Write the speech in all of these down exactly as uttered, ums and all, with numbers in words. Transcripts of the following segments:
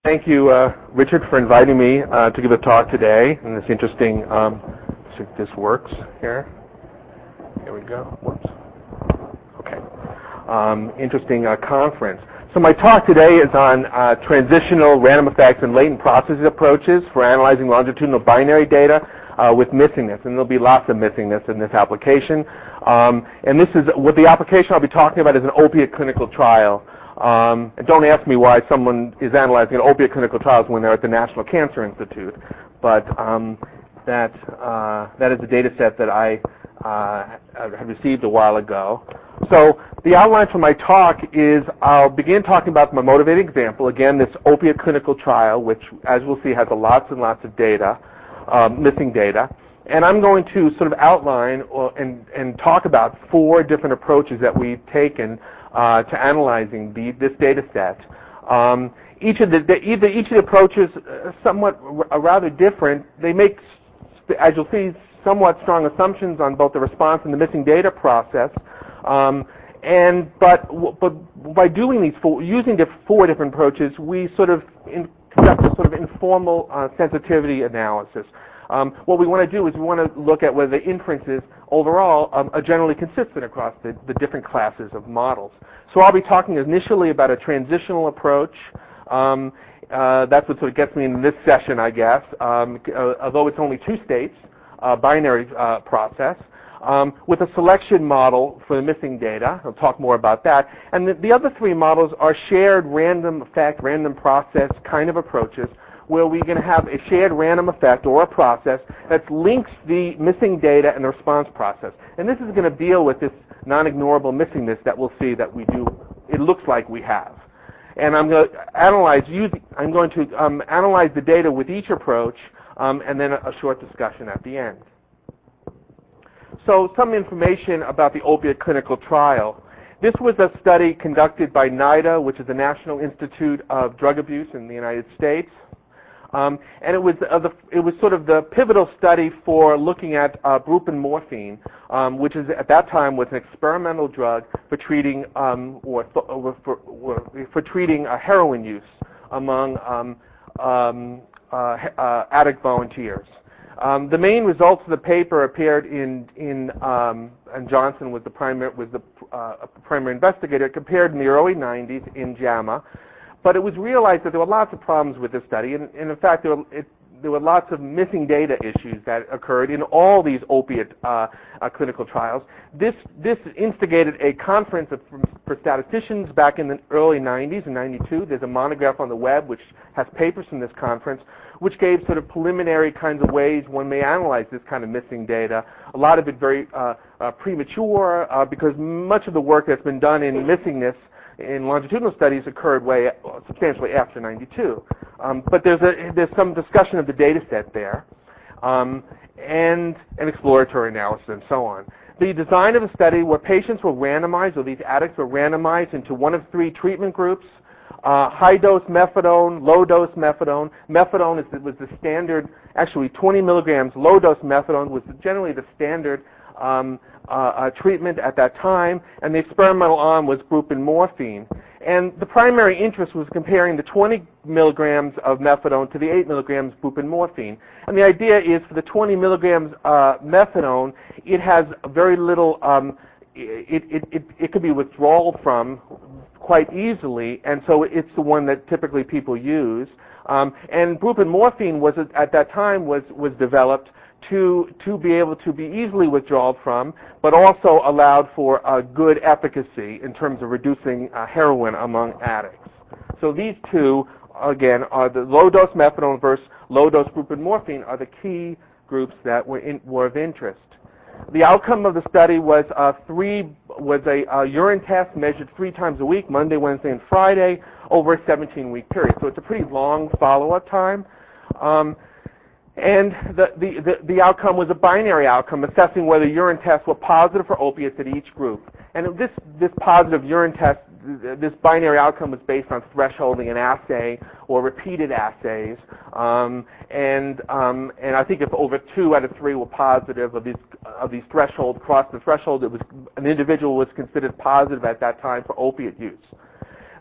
Thank you, uh, Richard, for inviting me uh, to give a talk today in this interesting, um, see if this works here. Here we go. Whoops. Okay. Um, interesting uh, conference. So my talk today is on uh, transitional random effects and latent processing approaches for analyzing longitudinal binary data uh, with missingness, and there'll be lots of missingness in this application. Um, and this is what the application I'll be talking about is an opiate clinical trial. Um, and don't ask me why someone is analyzing an opiate clinical trials when they're at the National Cancer Institute, but um, that uh, that is a data set that I uh, had received a while ago. So the outline for my talk is I'll begin talking about my motivating example, again, this opiate clinical trial, which, as we'll see, has a lots and lots of data, um, missing data. And I'm going to sort of outline or, and, and talk about four different approaches that we've taken uh, to analyzing the, this data set. Um, each, of the, the, either, each of the approaches are somewhat r- rather different. They make, as you'll see, somewhat strong assumptions on both the response and the missing data process. Um, and but but by doing these four, using the four different approaches, we sort of in, conduct a sort of informal uh, sensitivity analysis. Um, what we want to do is we want to look at whether the inferences overall um, are generally consistent across the, the different classes of models. So I'll be talking initially about a transitional approach. Um, uh, that's what sort of gets me in this session, I guess. Um, uh, although it's only two states, uh, binary uh, process. Um, with a selection model for the missing data. I'll talk more about that. And the, the other three models are shared random effect, random process kind of approaches, where we're going to have a shared random effect or a process that links the missing data and the response process. And this is going to deal with this non-ignorable missingness that we'll see that we do, it looks like we have. And I'm going to analyze, use, I'm going to um, analyze the data with each approach um, and then a, a short discussion at the end. So some information about the opiate clinical trial. This was a study conducted by NIDA, which is the National Institute of Drug Abuse in the United States. Um, and it was, uh, the, it was sort of the pivotal study for looking at uh, buprenorphine, um, which is at that time was an experimental drug for treating um, or for, for, for treating uh, heroin use among um, um, uh, uh, addict volunteers. Um, the main results of the paper appeared in, in um, and Johnson was the primary was the uh, primary investigator. It appeared in the early nineties in JAMA, but it was realized that there were lots of problems with this study, and, and in fact there were, it, there were lots of missing data issues that occurred in all these opiate uh, uh, clinical trials. This this instigated a conference of, for statisticians back in the early nineties, in ninety-two. There's a monograph on the web which has papers from this conference, which gave sort of preliminary kinds of ways one may analyze this kind of missing data. A lot of it very uh, uh, premature uh, because much of the work that's been done in missingness in longitudinal studies occurred way uh, substantially after ninety-two. Um, but there's a there's some discussion of the data set there, um, and an exploratory analysis and so on. The design of the study where patients were randomized, or these addicts were randomized into one of three treatment groups. Uh, high-dose methadone, low-dose methadone. Methadone is, was the standard, actually twenty milligrams. Low-dose methadone was generally the standard um, uh, uh, treatment at that time, and the experimental arm was buprenorphine. And the primary interest was comparing the twenty milligrams of methadone to the eight milligrams buprenorphine. And the idea is for the twenty milligrams uh, methadone, it has very little, um, it, it, it, it could be withdrawal from quite easily, and so it's the one that typically people use. Um, and buprenorphine was at that time was was developed to to be able to be easily withdrawn from, but also allowed for a good efficacy in terms of reducing uh, heroin among addicts. So these two, again, are the low-dose methadone versus low-dose buprenorphine are the key groups that were in, were of interest. The outcome of the study was uh, three was a, a urine test measured three times a week, Monday, Wednesday, and Friday, over a seventeen-week period. So it's a pretty long follow-up time. Um, and the, the, the, the outcome was a binary outcome, assessing whether urine tests were positive for opiates at each group. And this, this positive urine test, this binary outcome was based on thresholding an assay or repeated assays. Um, and, um, and I think if over two out of three were positive of these, of these thresholds, crossed the threshold, it was, an individual was considered positive at that time for opiate use.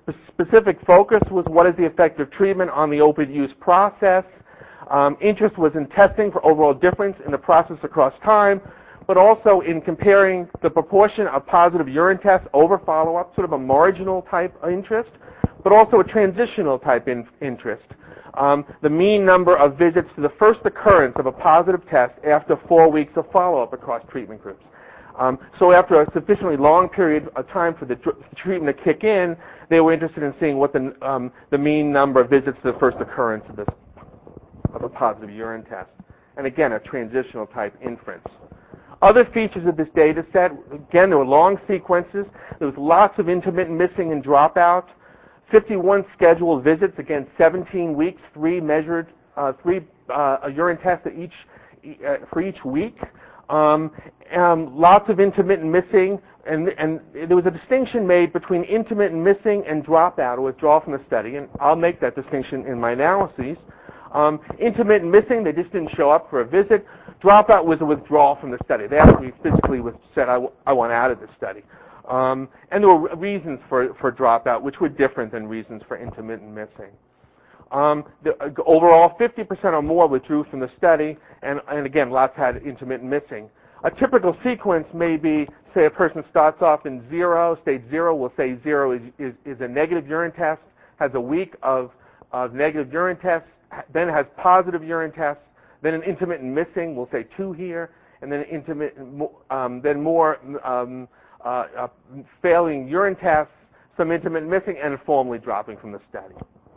specific focus was what is the effect of treatment on the opioid use process. Um, interest was in testing for overall difference in the process across time, but also in comparing the proportion of positive urine tests over follow-up, sort of a marginal type interest, but also a transitional type in interest. Um, the mean number of visits to the first occurrence of a positive test after four weeks of follow-up across treatment groups. Um, so after a sufficiently long period of time for the tr treatment to kick in, they were interested in seeing what the, um, the mean number of visits to the first occurrence of, this, of a positive urine test. And again, a transitional type inference. Other features of this data set, again, there were long sequences. There was lots of intermittent missing and dropout. fifty-one scheduled visits, again, seventeen weeks, three measured, uh, three uh, urine tests each, uh, for each week. Um, um, lots of intermittent missing, and, and there was a distinction made between intermittent missing and dropout or withdrawal from the study, and I'll make that distinction in my analyses. Um, intermittent missing, they just didn't show up for a visit. Dropout was a withdrawal from the study. They actually physically said, I, w I want out of the study. Um, and there were reasons for, for dropout, which were different than reasons for intermittent missing. Um, the, uh, overall, fifty percent or more withdrew from the study, and, and again, lots had intermittent missing. A typical sequence may be, say, a person starts off in zero, stage zero, we'll say zero is, is, is a negative urine test, has a week of, of negative urine tests, then has positive urine tests, then an intermittent missing, we'll say two here, and then intermittent, um, then more um, uh, uh, failing urine tests, some intermittent missing, and formally dropping from the study.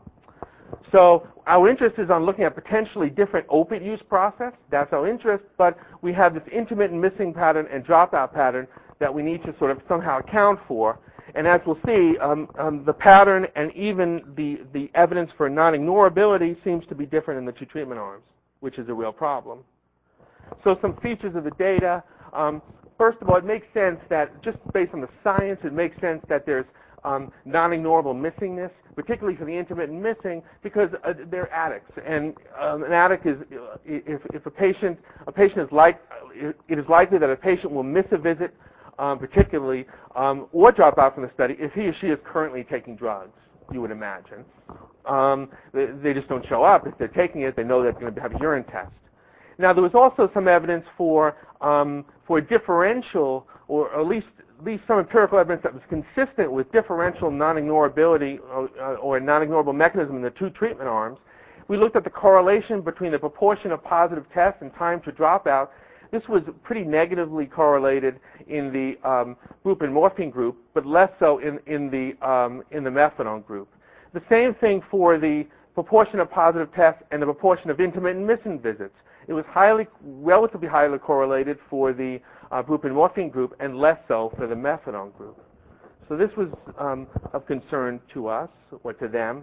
So our interest is on looking at potentially different opiate use process. That's our interest, but we have this intermittent missing pattern and dropout pattern that we need to sort of somehow account for. And as we'll see, um, um, the pattern and even the, the evidence for non-ignorability seems to be different in the two treatment arms, which is a real problem. So some features of the data. Um, first of all, it makes sense that just based on the science, it makes sense that there's um, non-ignorable missingness, particularly for the intermittent missing, because uh, they're addicts. And um, an addict is, uh, if, if a patient, a patient is like, it is likely that a patient will miss a visit, um, particularly, um, or drop out from the study if he or she is currently taking drugs, you would imagine. Um, they, they just don't show up. If they're taking it, they know they're going to have a urine test. Now, there was also some evidence for, um, for differential, or at least, at least some empirical evidence that was consistent with differential non-ignorability or, uh, or a non-ignorable mechanism in the two treatment arms. We looked at the correlation between the proportion of positive tests and time to dropout. This was pretty negatively correlated in the um, buprenorphine group, but less so in, in, the, um, in the methadone group. The same thing for the proportion of positive tests and the proportion of intermittent missing visits. It was highly, relatively highly correlated for the uh, buprenorphine group and less so for the methadone group. So this was um, of concern to us or to them.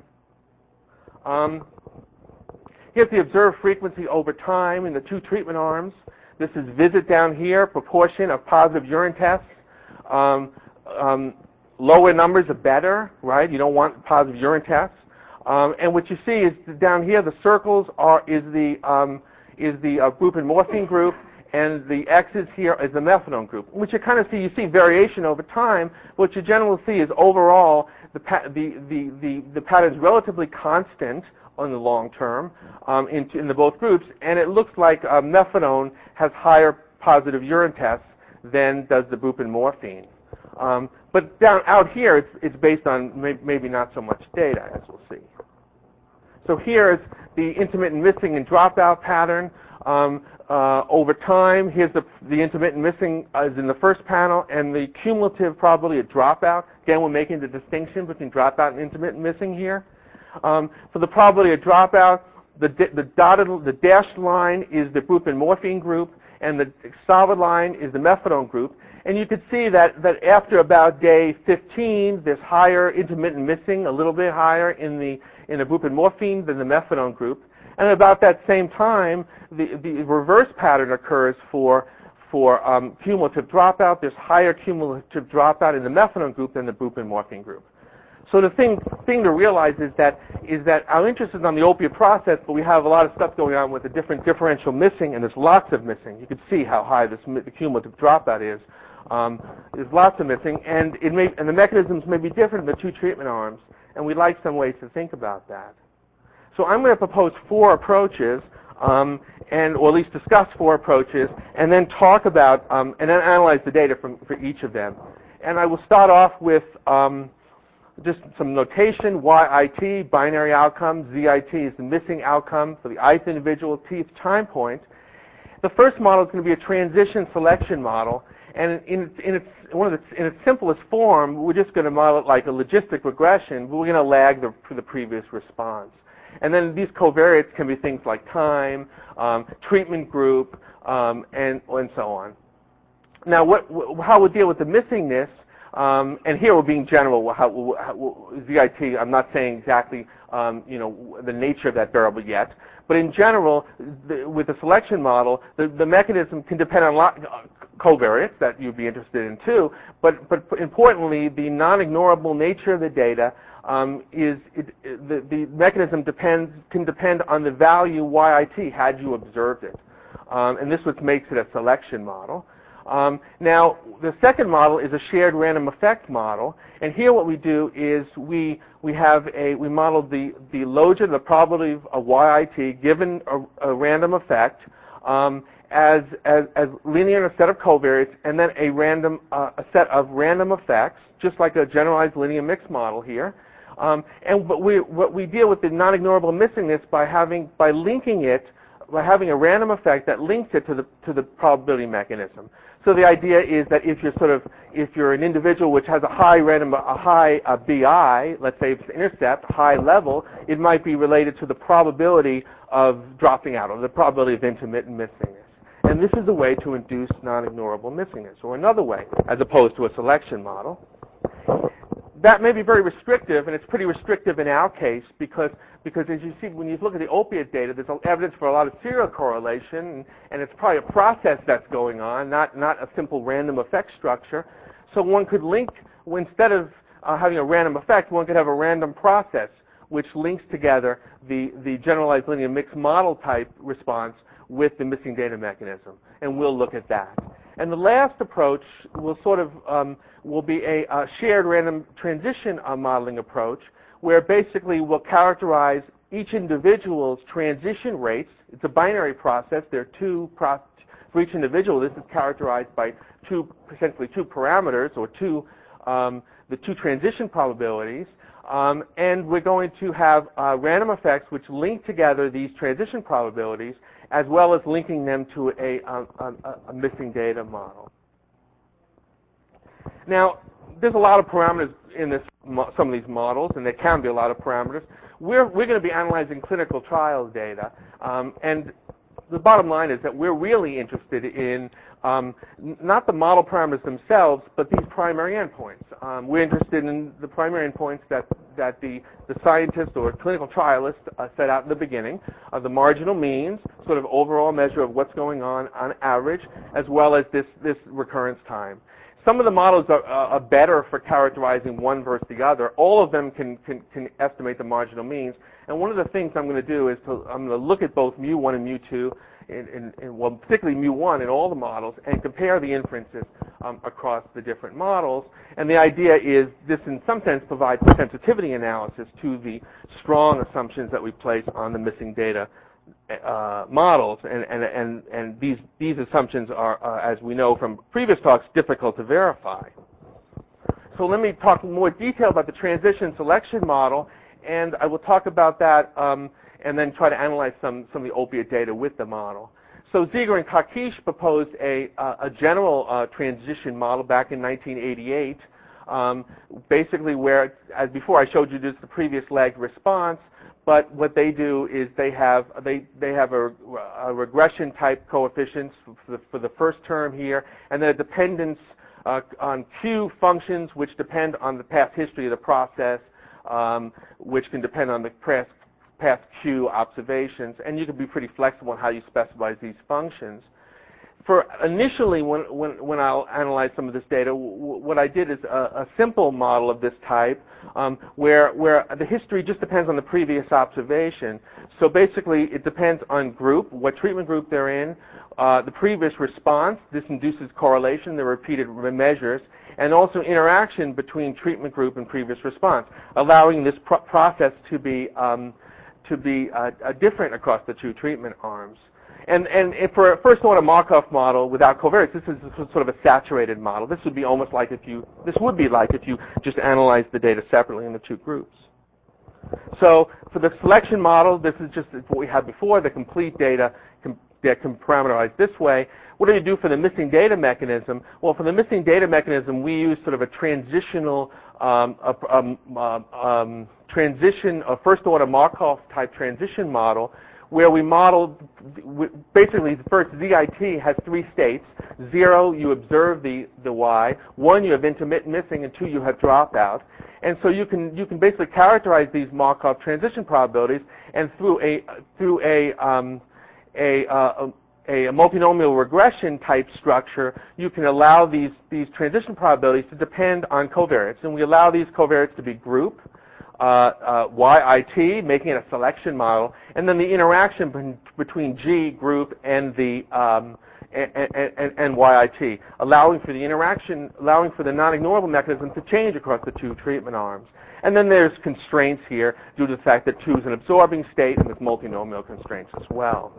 Um, here's the observed frequency over time in the two treatment arms. This is visit down here, proportion of positive urine tests. Um, um, lower numbers are better, right? You don't want positive urine tests. Um, and what you see is down here, the circles are is the um, is the uh, buprenorphine group, and the X's here is the methadone group. Which you kind of see, you see variation over time. What you generally see is overall the pa the the the, the pattern is relatively constant on the long term um, in, in the both groups, and it looks like uh, methadone has higher positive urine tests than does the buprenorphine. Um, but down out here, it's, it's based on may, maybe not so much data, as we'll see. So here's the intermittent missing and dropout pattern um, uh, over time. Here's the, the intermittent missing uh, is in the first panel, and the cumulative probability of dropout. Again, we're making the distinction between dropout and intermittent missing here. Um, for the probability of dropout, the, the dotted, the dashed line is the buprenorphine group, and the solid line is the methadone group. And you could see that, that after about day fifteen, there's higher intermittent missing, a little bit higher in the, in the buprenorphine than the methadone group. And about that same time, the, the reverse pattern occurs for, for um, cumulative dropout. There's higher cumulative dropout in the methadone group than the buprenorphine group. So the thing, thing to realize is that, is that our interest is on the opiate process, but we have a lot of stuff going on with the different differential missing, and there's lots of missing. You can see how high this the cumulative dropout is Um, there's lots of missing, and it may, and the mechanisms may be different in the two treatment arms, and we'd like some ways to think about that. So I'm going to propose four approaches, um, and or at least discuss four approaches, and then talk about um, and then analyze the data from for each of them. And I will start off with um, just some notation. Y I T, binary outcome. Z I T is the missing outcome for the ith individual, tth time point. The first model is going to be a transition selection model, and in, in its one of its in its simplest form, we're just going to model it like a logistic regression, but we're going to lag the, the previous response. And then these covariates can be things like time, um, treatment group, um, and and so on. Now, what how we deal with the missingness? Um, and here we're being general. How, how, Z I T, I'm not saying exactly, um, you know, the nature of that variable yet. But in general, the, with the selection model, the, the mechanism can depend on lot, uh, covariates that you'd be interested in too. But but importantly, the non-ignorable nature of the data um, is it, the the mechanism depends can depend on the value Y I T had you observed it, um, and this what makes it a selection model. Um, now, the second model is a shared random effect model, and here what we do is we we have a we model the the logit, the probability of Y I T given a, a random effect um, as, as as linear in a set of covariates, and then a random uh, a set of random effects, just like a generalized linear mix model here. Um, and but we what we deal with the non-ignorable missingness by having by linking it by having a random effect that links it to the to the probability mechanism. So the idea is that if you're sort of if you're an individual which has a high random a high uh, B I, let's say it's intercept, high level, it might be related to the probability of dropping out, or the probability of intermittent missingness. And this is a way to induce non-ignorable missingness, or another way, as opposed to a selection model. That may be very restrictive, and it's pretty restrictive in our case because, because as you see, when you look at the opiate data, there's evidence for a lot of serial correlation, and, and it's probably a process that's going on, not, not a simple random effect structure. So one could link, instead of uh, having a random effect, one could have a random process which links together the, the generalized linear mixed model type response with the missing data mechanism, and we'll look at that. And the last approach will sort of um, will be a, a shared random transition uh, modeling approach, where basically we'll characterize each individual's transition rates. It's a binary process. There are two pro for each individual. This is characterized by two, essentially two parameters, or two um, the two transition probabilities. Um, and we're going to have uh, random effects which link together these transition probabilities, as well as linking them to a, um, a, a missing data model. Now, there's a lot of parameters in this, some of these models, and there can be a lot of parameters. We're, we're going to be analyzing clinical trial data, um, and the bottom line is that we're really interested in um, not the model parameters themselves, but these primary endpoints. Um, we're interested in the primary endpoints that, that the, the scientist or clinical trialist uh, set out in the beginning, uh, the marginal means, sort of overall measure of what's going on on average, as well as this, this recurrence time. Some of the models are, uh, are better for characterizing one versus the other. All of them can, can, can estimate the marginal means. And one of the things I'm going to do is to, I'm going to look at both mu one and mu two, in, in, in, well, particularly mu one in all the models, and compare the inferences um, across the different models. And the idea is this, in some sense, provides a sensitivity analysis to the strong assumptions that we place on the missing data Uh, models, and and and and these these assumptions are, uh, as we know from previous talks, difficult to verify. So let me talk in more detail about the transition selection model, and I will talk about that, um, and then try to analyze some some of the opiate data with the model. So Ziegler and Kakish proposed a uh, a general uh, transition model back in nineteen eighty-eight, um, basically where, as before I showed you, just the previous lagged response. But what they do is they have they they have a, a regression type coefficients for the, for the first term here, and then a dependence uh, on Q functions which depend on the past history of the process, um, which can depend on the past past Q observations, and you can be pretty flexible in how you specify these functions. for initially, when, when, when I'll analyze some of this data, w what I did is a, a simple model of this type, um, where, where the history just depends on the previous observation. So basically, it depends on group, what treatment group they're in, uh, the previous response. This induces correlation, the repeated measures, and also interaction between treatment group and previous response, allowing this pro process to be, um, to be uh, uh, different across the two treatment arms. And, and for a first order Markov model without covariates, this is sort of a saturated model. This would be almost like if you, this would be like if you just analyzed the data separately in the two groups. So for the selection model, this is just what we had before, the complete data that can parameterize this way. What do you do for the missing data mechanism? Well, for the missing data mechanism, we use sort of a transitional, um, a, um, um, um, transition, a first order Markov type transition model, where we modeled, basically the first Z I T has three states. Zero, you observe the, the Y. One, you have intermittent missing, and two, you have dropout. And so you can, you can basically characterize these Markov transition probabilities, and through a, through a, um, a, uh, a, a multinomial regression type structure, you can allow these, these transition probabilities to depend on covariates. And we allow these covariates to be group, Uh, uh, Y I T, making it a selection model, and then the interaction b between G group and the um, and, and, and Y I T, allowing for the interaction, allowing for the non-ignorable mechanism to change across the two treatment arms. And then there's constraints here due to the fact that two is an absorbing state, and there's multinomial constraints as well.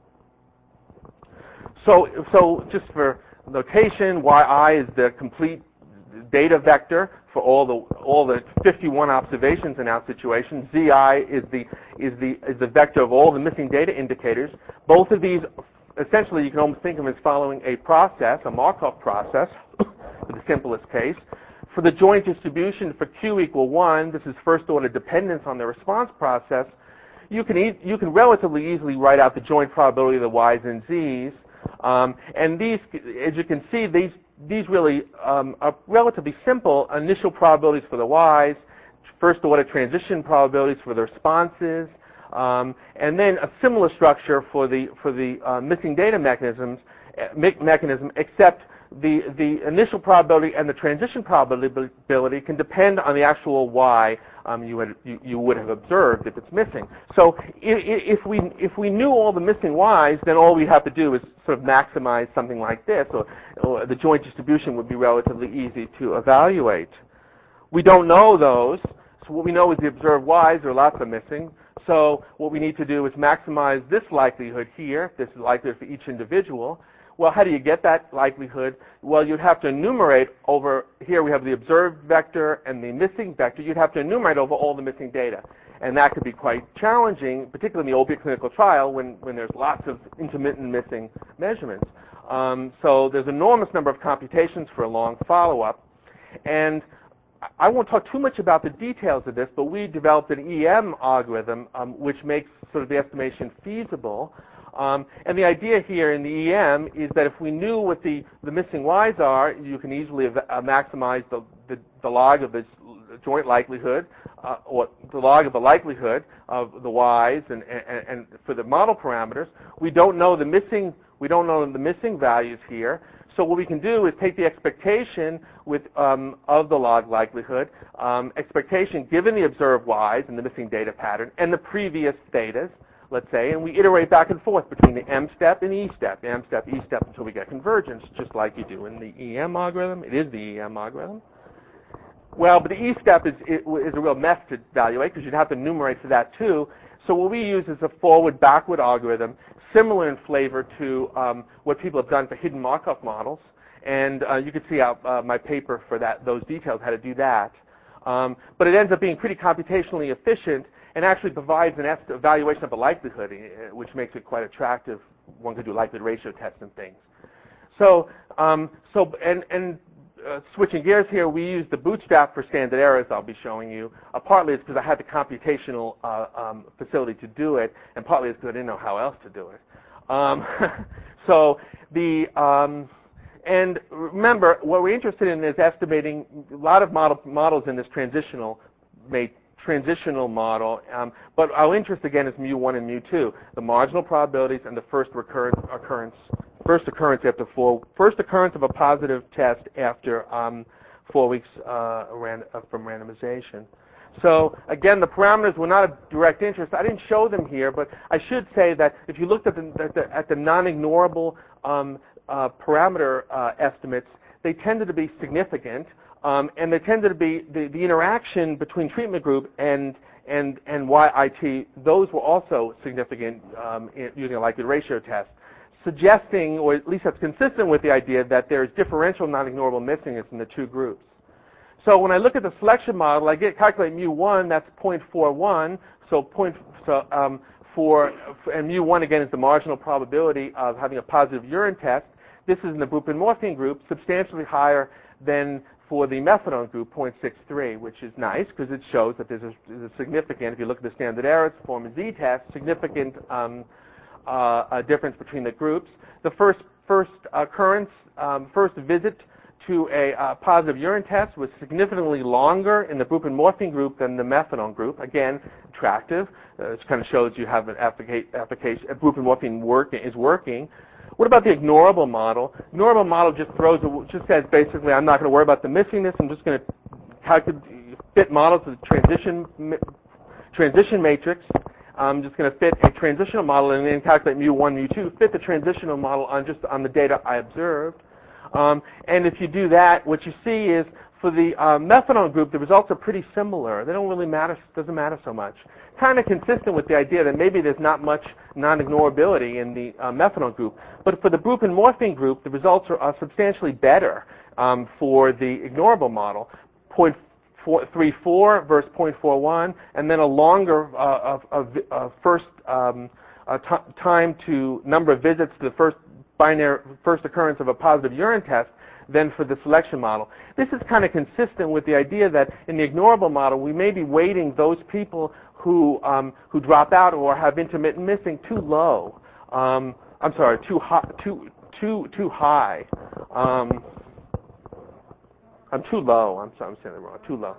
So, so just for notation, Y I is the complete data vector for all the all the fifty-one observations in our situation. Z I is the is the is the vector of all the missing data indicators. Both of these, essentially, you can almost think of them as following a process, a Markov process, for the simplest case. For the joint distribution for Q equal one, this is first order dependence on the response process. You can e you can relatively easily write out the joint probability of the Y's and Z's, um, and these, as you can see, these. These really um, are relatively simple initial probabilities for the Y's, first order transition probabilities for the responses, um, and then a similar structure for the for the uh, missing data mechanisms me mechanism, except the the initial probability and the transition probability can depend on the actual Y um, you, had, you you would have observed if it's missing. So if, if we if we knew all the missing Y's, then all we have to do is sort of maximize something like this, or, or the joint distribution would be relatively easy to evaluate. We don't know those, so what we know is the observed Y's, there are lots of missing. So what we need to do is maximize this likelihood here, this is likelihood for each individual. Well, how do you get that likelihood? Well, you'd have to enumerate over, here we have the observed vector and the missing vector, you'd have to enumerate over all the missing data. And that could be quite challenging, particularly in the opiate clinical trial when, when there's lots of intermittent missing measurements. Um, so there's an enormous number of computations for a long follow-up. And I won't talk too much about the details of this, but we developed an E M algorithm um, which makes sort of the estimation feasible. Um, and the idea here in the E M is that if we knew what the, the missing Y's are, you can easily uh, maximize the, the, the log of the joint likelihood, uh, or the log of the likelihood of the Y's, and, and, and for the model parameters. We don't know the missing, we don't know the missing values here. So what we can do is take the expectation with, um, of the log likelihood, um, expectation given the observed Y's and the missing data pattern, and the previous thetas, let's say, and we iterate back and forth between the M step and E step, M step, E step, until we get convergence, just like you do in the E M algorithm. It is the E M algorithm. Well, but the E step is, is a real mess to evaluate because you'd have to enumerate for that too. So what we use is a forward-backward algorithm, similar in flavor to um, what people have done for hidden Markov models. And uh, you can see out, uh, my paper for that, those details, how to do that. Um, but it ends up being pretty computationally efficient and actually provides an evaluation of a likelihood, which makes it quite attractive. One could do likelihood ratio tests and things. So, um, so and, and uh, switching gears here, we use the bootstrap for standard errors I'll be showing you. Uh, partly it's because I had the computational uh, um, facility to do it, and partly it's because I didn't know how else to do it. Um, so the, um, and remember, what we're interested in is estimating a lot of model, models in this transitional mate transitional model, um, but our interest again is mu one and mu two, the marginal probabilities and the first recurrent occurrence, first occurrence after four, first occurrence of a positive test after um, four weeks uh, ran, uh, from randomization. So again, the parameters were not of direct interest. I didn't show them here, but I should say that if you looked at the, at the, at the non-ignorable um, uh, parameter uh, estimates, they tended to be significant, um, and they tended to be the, the interaction between treatment group and and and Y I T. Those were also significant um, in, using a likelihood ratio test, suggesting, or at least that's consistent with the idea that there is differential non-ignorable missingness in the two groups. So when I look at the selection model, I get calculate mu one, that's zero point four one. So point so um, for and mu one again is the marginal probability of having a positive urine test. This is in the buprenorphine group, substantially higher than for the methadone group, zero point six three, which is nice because it shows that there's a, there's a significant, if you look at the standard errors, form a Z test, significant um, uh, a difference between the groups. The first first occurrence, um, first visit to a uh, positive urine test was significantly longer in the buprenorphine group than the methadone group. Again, attractive. Uh, it kind of shows you have an efficacious, buprenorphine work, is working. What about the ignorable model? Ignorable model just throws, a, just says basically, I'm not going to worry about the missingness. I'm just going to calculate, fit models of the transition transition matrix. I'm just going to fit a transitional model and then calculate mu one, mu two, fit the transitional model on just on the data I observed. Um, and if you do that, what you see is for the uh, methadone group, the results are pretty similar. They don't really matter, doesn't matter so much. Kind of consistent with the idea that maybe there's not much non-ignorability in the uh, methadone group. But for the buprenorphine group, the results are uh, substantially better um, for the ignorable model, zero point three four versus zero point four one, and then a longer uh, of, of, of first um, uh, t time to number of visits to the first binary first occurrence of a positive urine test than for the selection model. This is kind of consistent with the idea that in the ignorable model, we may be weighting those people who um, who drop out or have intermittent missing too low. Um, I'm sorry, too high. Too too too high. Um, I'm too low. I'm sorry, I'm saying it wrong. Too low.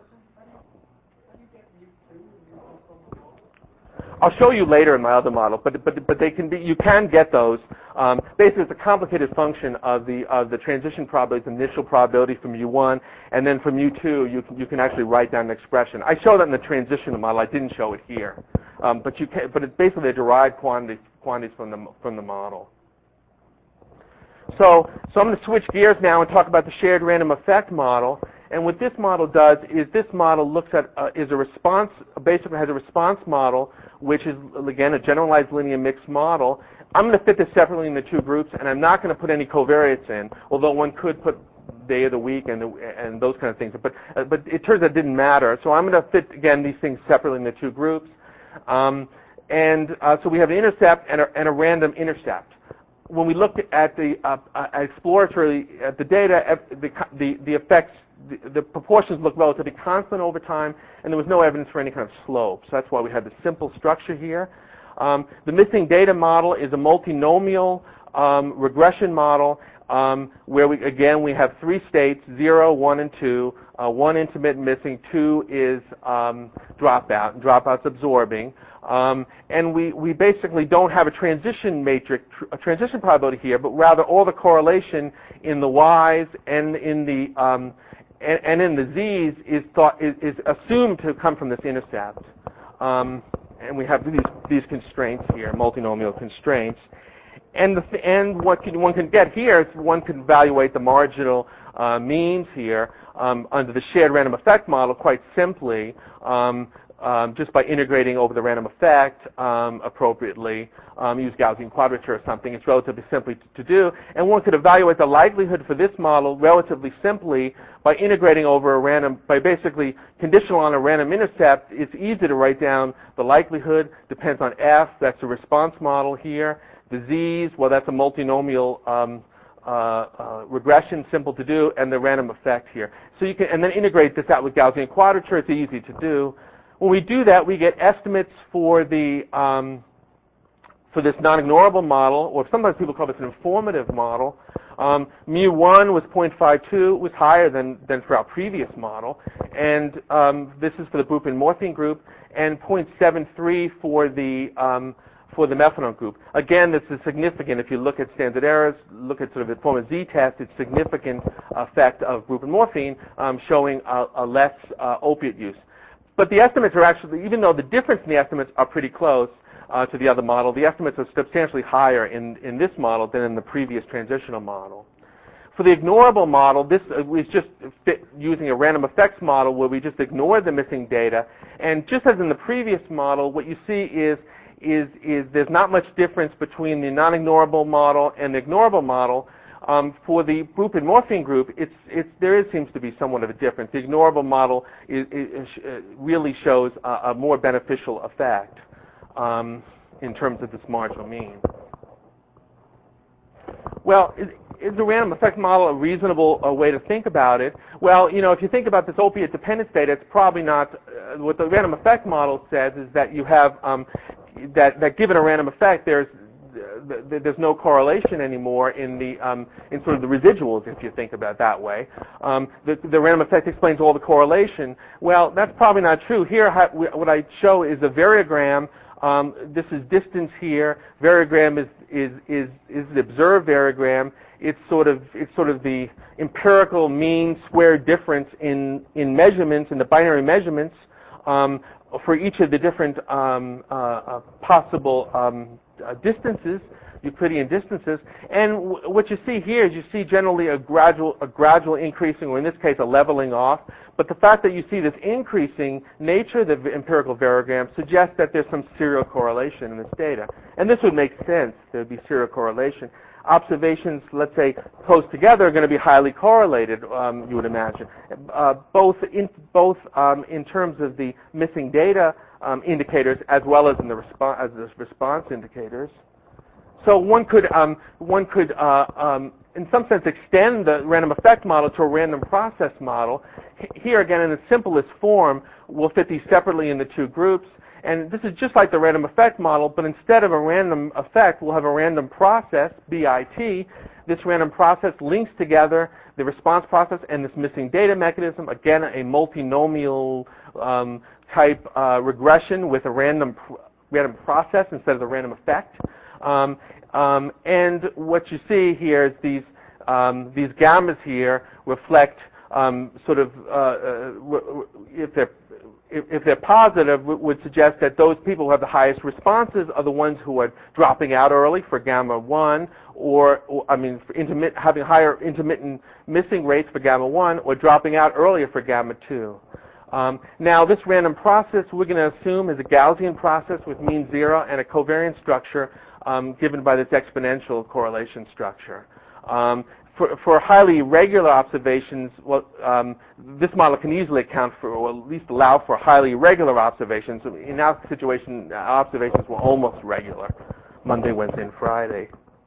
I'll show you later in my other model, but but but they can be. You can get those. Um, basically, it's a complicated function of the of the transition probability, initial probability from mu one, and then from mu two, you can you can actually write down an expression. I show that in the transitional model. I didn't show it here, um, but you can. But it's basically a derived quantity quantities from the from the model. So so I'm going to switch gears now and talk about the shared random effect model. And what this model does is this model looks at uh, is a response, basically has a response model, which is again a generalized linear mixed model. I'm going to fit this separately in the two groups, and I'm not going to put any covariates in, although one could put day of the week and the, and those kind of things. But uh, but it turns out it didn't matter. So I'm going to fit again these things separately in the two groups, um, and uh, so we have an intercept and a, and a random intercept. When we look at the uh, uh, exploratory at the data, the the, the effects. The, the proportions look relatively constant over time, and there was no evidence for any kind of slope. So that's why we had the simple structure here. Um, the missing data model is a multinomial um, regression model um, where, we, again, we have three states, zero, one, and two. Uh, one intermittent missing, two is um, dropout, and dropout's absorbing. Um, and we, we basically don't have a transition matrix, a transition probability here, but rather all the correlation in the Y's and in the um, And, and in the Z's is thought is, is assumed to come from this intercept, um, and we have these these constraints here, multinomial constraints, and the th and what can, one can get here is one can evaluate the marginal uh, means here um, under the shared random effect model quite simply. Um, Um, just by integrating over the random effect um, appropriately, um, use Gaussian quadrature or something. It's relatively simple to do. And one could evaluate the likelihood for this model relatively simply by integrating over a random, by basically conditional on a random intercept. It's easy to write down the likelihood, depends on F, that's the response model here. The Z's, well, that's a multinomial um, uh, uh, regression, simple to do, and the random effect here. So you can, and then integrate this out with Gaussian quadrature. It's easy to do. When we do that, we get estimates for the um, for this non-ignorable model, or sometimes people call this an informative model. Um, mu one was zero point five two, was higher than than for our previous model, and um, this is for the buprenorphine group, and zero point seven three for the um, for the methadone group. Again, this is significant. If you look at standard errors, look at sort of the form of z-test, it's significant effect of buprenorphine um, showing a, a less uh, opiate use. But the estimates are actually, even though the difference in the estimates are pretty close uh, to the other model, the estimates are substantially higher in, in this model than in the previous transitional model. For the ignorable model, this is just fit using a random effects model where we just ignore the missing data. And just as in the previous model, what you see is Is, is there's not much difference between the non-ignorable model and the ignorable model. Um, for the buprenorphine group, it's, it's, there is, seems to be somewhat of a difference. The ignorable model is, is, is really shows a, a more beneficial effect um, in terms of this marginal mean. Well, is, is the random effect model a reasonable uh, way to think about it? Well, you know, if you think about this opiate dependence data, it's probably not. Uh, what the random effect model says is that you have um, that, that given a random effect, there's uh, there's no correlation anymore in the um, in sort of the residuals, if you think about it that way. Um, the, the random effect explains all the correlation. Well, that's probably not true. Here, what I show is a variogram. Um, this is distance here. Variogram is is is is the observed variogram. It's sort of it's sort of the empirical mean square difference in in measurements, in the binary measurements um, for each of the different um, uh, uh, possible um, uh, distances, Euclidean distances. And w what you see here is you see generally a gradual a gradual increasing, or in this case a leveling off. But the fact that you see this increasing nature of the empirical variogram suggests that there's some serial correlation in this data. And this would make sense. There would be serial correlation. Observations, let's say, close together are going to be highly correlated, um, you would imagine, uh, both in both um, in terms of the missing data um, indicators as well as in the response as the response indicators. So one could um, one could uh, um, in some sense extend the random effect model to a random process model. H here again, in the simplest form, we'll fit these separately in the two groups. And this is just like the random effect model, but instead of a random effect, we'll have a random process, B I T. This random process links together the response process and this missing data mechanism. Again, a multinomial um, type uh, regression with a random pr random process instead of the random effect. Um, um, and what you see here is these um, these gammas here reflect um, sort of uh, uh, if they're if they're positive, would suggest that those people who have the highest responses are the ones who are dropping out early for gamma one, or, or I mean, for intermit, having higher intermittent missing rates for gamma one, or dropping out earlier for gamma two. Um, now, this random process we're going to assume is a Gaussian process with mean zero and a covariance structure um, given by this exponential correlation structure. Um, For, for highly irregular observations, well, um, this model can easily account for, or at least allow for highly irregular observations. In our situation, observations were almost regular, Monday, Wednesday, and Friday.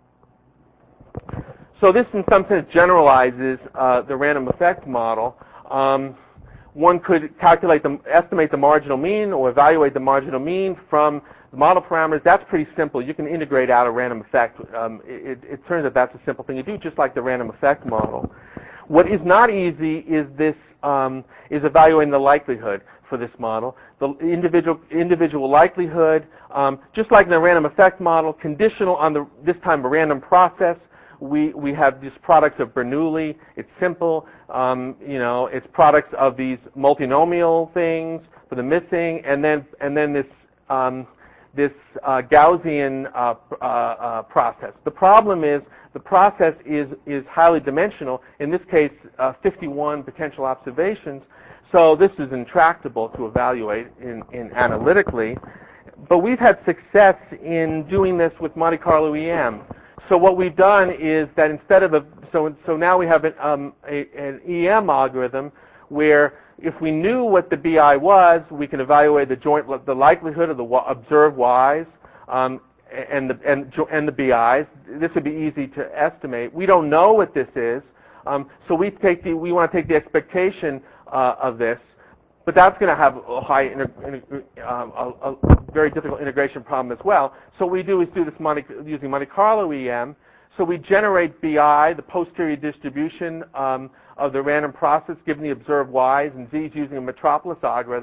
So this, in some sense, generalizes uh, the random effect model. Um, one could calculate the, estimate the marginal mean or evaluate the marginal mean from the model parameters. That's pretty simple. You can integrate out a random effect. Um, it, it turns out that's a simple thing to do, just like the random effect model. What is not easy is this um, is evaluating the likelihood for this model. The individual individual likelihood, um, just like in the random effect model, conditional on the this time a random process. We we have these products of Bernoulli. It's simple. Um, you know, it's products of these multinomial things for the missing, and then and then this. Um, this uh, Gaussian uh, uh, uh, process. The problem is the process is, is highly dimensional, in this case uh, fifty-one potential observations, so this is intractable to evaluate in, in analytically. But we've had success in doing this with Monte Carlo E M. So what we've done is that instead of a, so, so now we have an, um, a, an E M algorithm where if we knew what the B I was, we can evaluate the joint, the likelihood of the observed Y's um, and the and, and the B Is. This would be easy to estimate. We don't know what this is, um, so we take the we want to take the expectation uh, of this, but that's going to have a high, um, a, a very difficult integration problem as well. So what we do is do this Monte, using Monte Carlo E M. So we generate B I, the posterior distribution um, of the random process given the observed Y's and Z's using a Metropolis algorithm,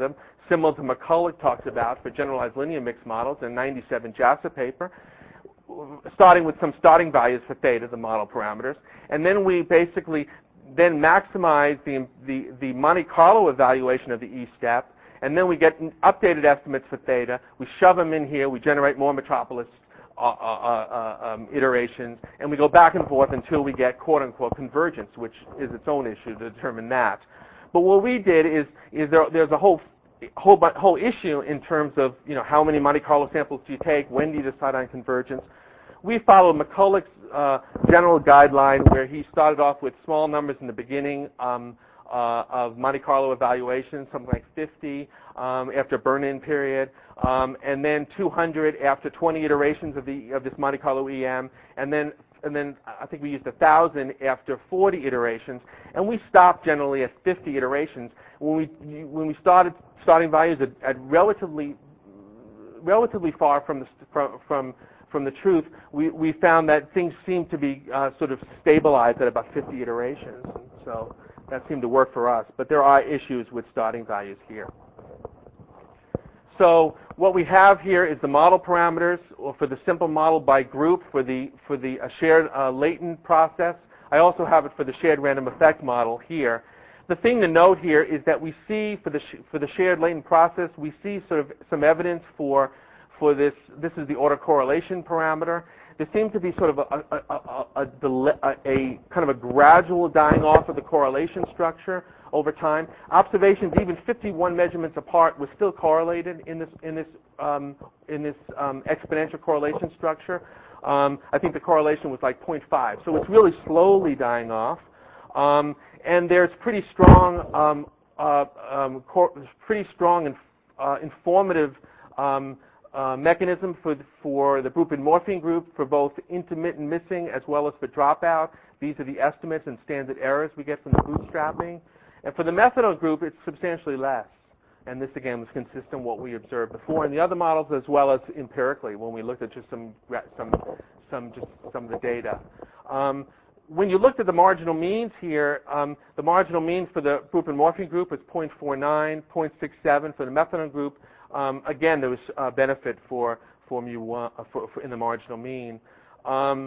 similar to McCulloch talks about for generalized linear mixed models in ninety-seven JASA paper, starting with some starting values for theta, the model parameters, and then we basically then maximize the, the, the Monte Carlo evaluation of the E-step, and then we get updated estimates for theta. We shove them in here. We generate more Metropolis uh, uh, uh, um, iterations, and we go back and forth until we get quote-unquote convergence, which is its own issue to determine that. But what we did is, is there, there's a whole whole whole issue in terms of, you know, how many Monte Carlo samples do you take? When do you decide on convergence? We followed McCulloch's uh, general guideline, where he started off with small numbers in the beginning um, uh, of Monte Carlo evaluation, something like fifty um, after burn-in period, um, and then two hundred after twenty iterations of the of this Monte Carlo E M, and then and then I think we used one thousand after forty iterations, and we stopped generally at fifty iterations. When we when we started starting values at, at relatively relatively far from the from from from the truth, we, we found that things seemed to be uh, sort of stabilized at about fifty iterations. And so that seemed to work for us. But there are issues with starting values here. So what we have here is the model parameters for the simple model by group for the, for the uh, shared uh, latent process. I also have it for the shared random effect model here. The thing to note here is that we see for the, sh for the shared latent process, we see sort of some evidence for For this, this is the autocorrelation parameter. There seems to be sort of a, a, a, a, a kind of a gradual dying off of the correlation structure over time. Observations, even fifty-one measurements apart, were still correlated in this in this um, in this um, exponential correlation structure. Um, I think the correlation was like zero point five, so it's really slowly dying off. Um, and there's pretty strong, um, uh, um, pretty strong and uh, informative. Um, Uh, mechanism for the, for the buprenorphine group for both intermittent missing as well as for dropout. These are the estimates and standard errors we get from the bootstrapping. And for the methadone group, it's substantially less. And this, again, was consistent with what we observed before in the other models as well as empirically when we looked at just some, some, some, just some of the data. Um, when you looked at the marginal means here, um, the marginal mean for the buprenorphine group was zero point four nine, zero point six seven for the methadone group. Um, again, there was uh, benefit for for mu one uh, for, for in the marginal mean, um,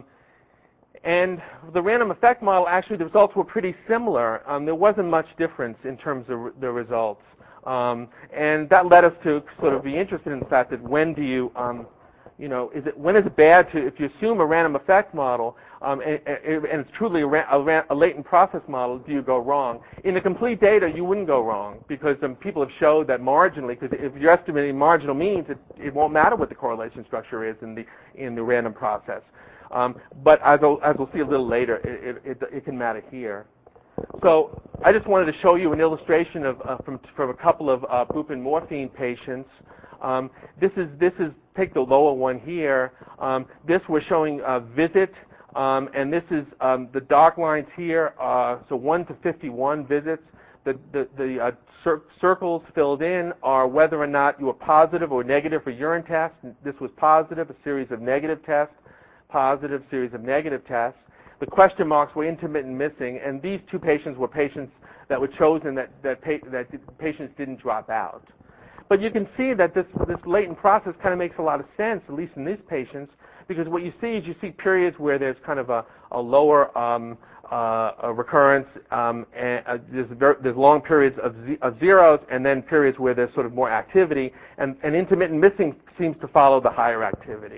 and the random effect model. Actually, the results were pretty similar. Um, there wasn't much difference in terms of the results, um, and that led us to sort of be interested in the fact that when do you, um, you know, is it when is it bad to if you assume a random effect model um, and, and it's truly a, a, a latent process model, do you go wrong? In the complete data, you wouldn't go wrong because um, people have showed that marginally, because if you're estimating marginal means, it, it won't matter what the correlation structure is in the in the random process. Um, but as I'll, as we'll see a little later, it, it, it, it can matter here. So I just wanted to show you an illustration of uh, from from a couple of uh, buprenorphine patients. Um, this is this is take the lower one here. Um, this we're showing a visit. Um, and this is um, the dark lines here, uh, so one to fifty-one visits. The, the, the uh, cir circles filled in are whether or not you were positive or negative for urine tests. This was positive, a series of negative tests, positive, series of negative tests. The question marks were intermittent missing, and these two patients were patients that were chosen that, that, pa that patients didn't drop out. But you can see that this, this latent process kind of makes a lot of sense, at least in these patients, because what you see is you see periods where there's kind of a, a lower um, uh, a recurrence, um, and uh, there's, ver there's long periods of, z of zeros, and then periods where there's sort of more activity, and, and intermittent missing seems to follow the higher activity.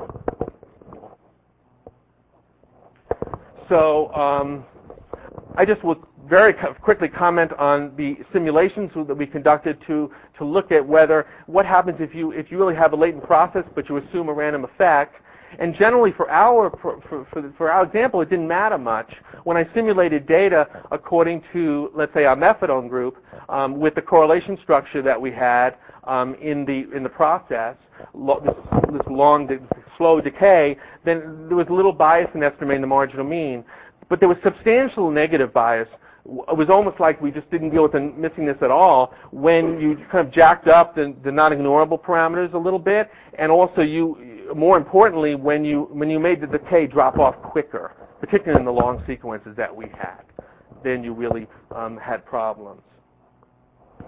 So um, I just will very quickly comment on the simulations that we conducted to to look at whether what happens if you if you really have a latent process but you assume a random effect. And generally, for our for for, for our example, it didn't matter much. When I simulated data according to, let's say, our methadone group um, with the correlation structure that we had um, in the in the process, lo this, this long, slow decay, then there was little bias in estimating the marginal mean, but there was substantial negative bias. It was almost like we just didn't deal with the missingness at all when you kind of jacked up the, the non-ignorable parameters a little bit, and also you, more importantly, when you when you made the decay drop off quicker, particularly in the long sequences that we had, then you really um, had problems.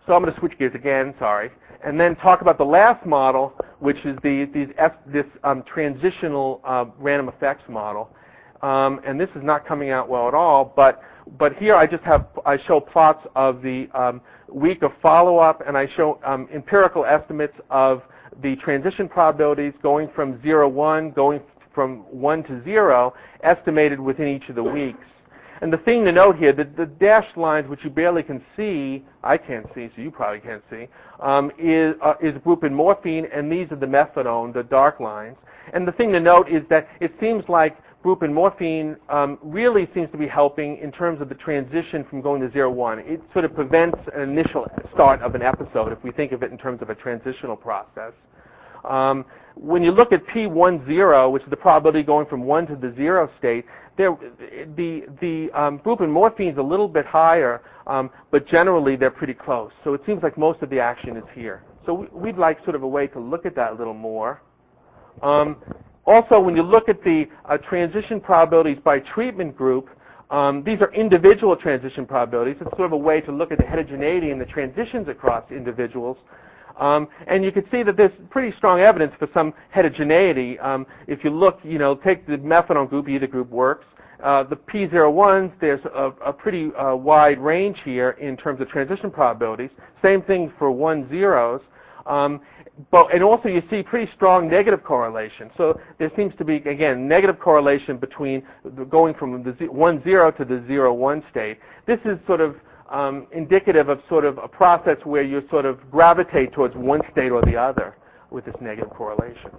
so I'm going to switch gears again, sorry, and then talk about the last model, which is the these F, this um, transitional uh, random effects model. Um, and this is not coming out well at all, but but here I just have I show plots of the um, week of follow-up, and I show um, empirical estimates of the transition probabilities going from zero one, going from one to zero, estimated within each of the weeks. And the thing to note here, the, the dashed lines, which you barely can see, I can't see, so you probably can't see, um, is, uh, is buprenorphine, and these are the methadone, the dark lines. And the thing to note is that it seems like buprenorphine um, really seems to be helping in terms of the transition from going to zero one. It sort of prevents an initial start of an episode, if we think of it in terms of a transitional process. Um, when you look at P ten, which is the probability going from one to the zero state, there, the, the um, buprenorphine is a little bit higher, um, but generally they're pretty close. So it seems like most of the action is here. So we, we'd like sort of a way to look at that a little more. Um, also, when you look at the uh, transition probabilities by treatment group, um, these are individual transition probabilities. It's sort of a way to look at the heterogeneity and the transitions across individuals. Um, and you can see that there's pretty strong evidence for some heterogeneity. Um, if you look, you know, take the methadone group, either group works. Uh, the P zero ones, there's a, a pretty uh, wide range here in terms of transition probabilities. Same thing for one zeros. Um, but, and also you see pretty strong negative correlation. So there seems to be, again, negative correlation between the going from the one zero to the zero one state. This is sort of Um, indicative of sort of a process where you sort of gravitate towards one state or the other with this negative correlation.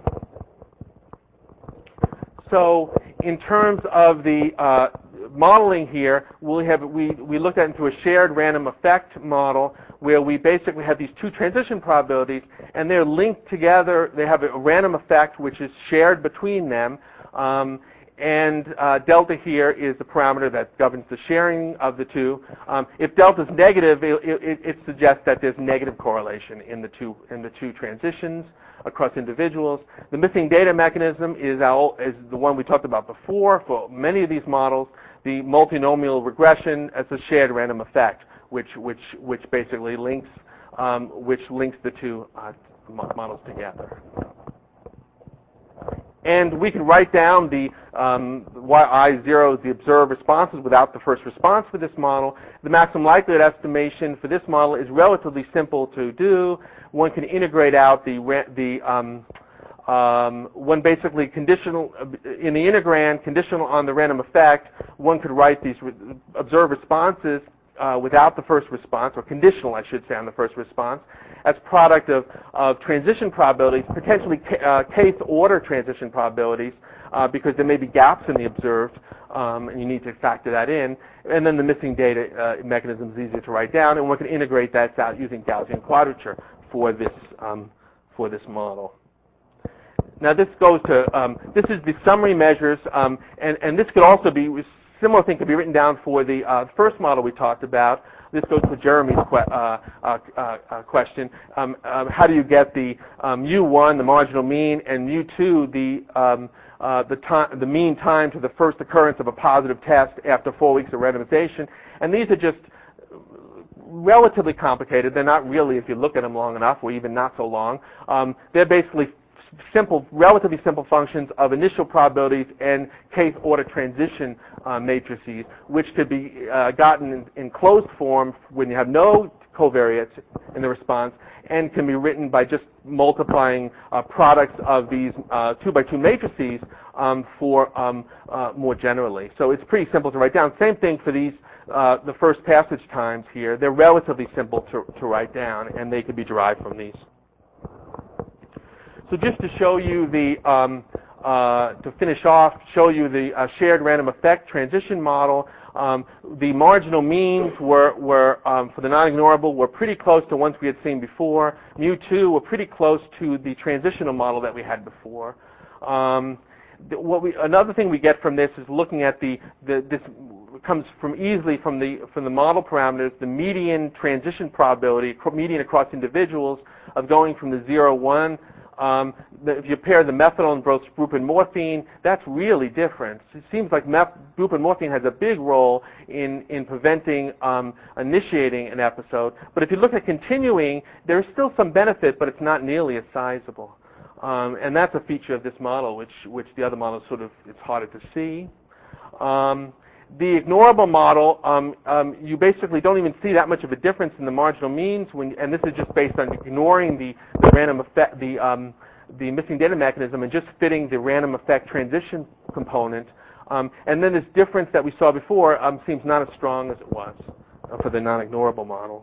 So in terms of the uh, modeling here, we have we, we looked at into a shared random effect model where we basically have these two transition probabilities, and they're linked together. They have a random effect which is shared between them. Um, And uh, delta here is the parameter that governs the sharing of the two. Um, if delta is negative, it, it, it suggests that there's negative correlation in the two in the two transitions across individuals. The missing data mechanism is, our, is the one we talked about before for many of these models. The multinomial regression as a shared random effect, which which which basically links um, which links the two uh, models together. And we can write down the um, Y I zero is the observed responses without the first response for this model. The maximum likelihood estimation for this model is relatively simple to do. One can integrate out the, the um, um, one basically conditional, in the integrand, conditional on the random effect, one could write these re observed responses Uh, without the first response, or conditional, I should say, on the first response, as product of, of transition probabilities, potentially uh, kth order transition probabilities, uh, because there may be gaps in the observed, um, and you need to factor that in. And then the missing data uh, mechanism is easier to write down, and one can integrate that out using Gaussian quadrature for this um, for this model. Now this goes to um, this is the summary measures, um, and and this could also be. Similar thing could be written down for the uh, first model we talked about. This goes to Jeremy's que uh, uh, uh, question. Um, um, how do you get the um, mu one, the marginal mean, and mu two, the um, uh, the time, the mean time to the first occurrence of a positive test after four weeks of randomization? And these are just relatively complicated. They're not really, if you look at them long enough, or even not so long. Um, they're basically simple, relatively simple functions of initial probabilities and kth order transition uh, matrices, which could be uh, gotten in, in closed form when you have no covariates in the response, and can be written by just multiplying uh, products of these uh, two by two matrices um, for um, uh, more generally. So it's pretty simple to write down. Same thing for these, uh, the first passage times here. They're relatively simple to, to write down, and they could be derived from these. So just to show you the, um, uh, to finish off, show you the uh, shared random effect transition model. Um, the marginal means were, were um, for the non-ignorable, were pretty close to ones we had seen before. mu two were pretty close to the transitional model that we had before. Um, what we, another thing we get from this is looking at the, the this comes from easily from the from the model parameters, the median transition probability, median across individuals, of going from the zero one Um, the, if you pair the methadone and buprenorphine, that's really different. It seems like meth- buprenorphine has a big role in, in preventing um, initiating an episode. But if you look at continuing, there's still some benefit, but it's not nearly as sizable. Um, and that's a feature of this model, which, which the other models sort of, it's harder to see. Um, The ignorable model, um, um, you basically don't even see that much of a difference in the marginal means, when, and this is just based on ignoring the, the random effect, the, um, the missing data mechanism, and just fitting the random effect transition component. Um, and then this difference that we saw before um, seems not as strong as it was uh, for the non-ignorable model.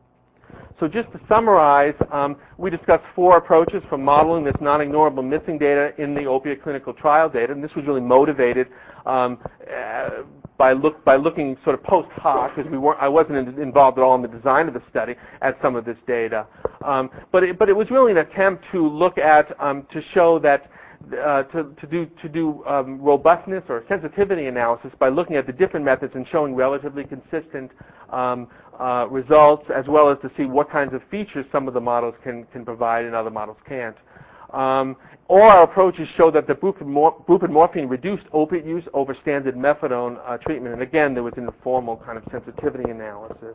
So just to summarize, um, we discussed four approaches for modeling this non-ignorable missing data in the opiate clinical trial data, and this was really motivated um, uh, by look by looking sort of post hoc, because we weren't I wasn't in, involved at all in the design of the study at some of this data, um, but it, but it was really an attempt to look at um, to show that. Uh, to, to do to do um, robustness or sensitivity analysis by looking at the different methods and showing relatively consistent um, uh, results, as well as to see what kinds of features some of the models can can provide and other models can't. Um, all our approaches show that the buprenorphine reduced opiate use over standard methadone uh, treatment, and again, there was an informal kind of sensitivity analysis.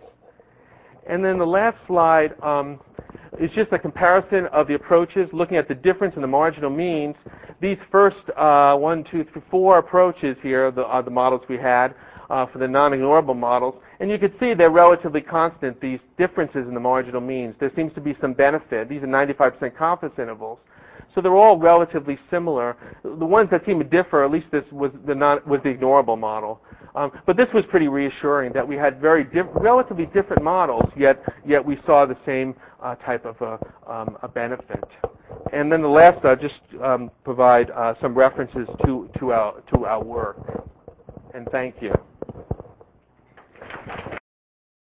And then the last slide um, is just a comparison of the approaches, looking at the difference in the marginal means. These first uh, one, two, three, four approaches here the, are the models we had uh, for the non-ignorable models. And you can see they're relatively constant, these differences in the marginal means. There seems to be some benefit. These are ninety-five percent confidence intervals. So they're all relatively similar. The ones that seem to differ, at least this was the, non, was the ignorable model. Um, but this was pretty reassuring that we had very diff relatively different models, yet yet we saw the same uh, type of a, um, a benefit. And then the last, uh, just um, provide uh, some references to to our to our work. And thank you.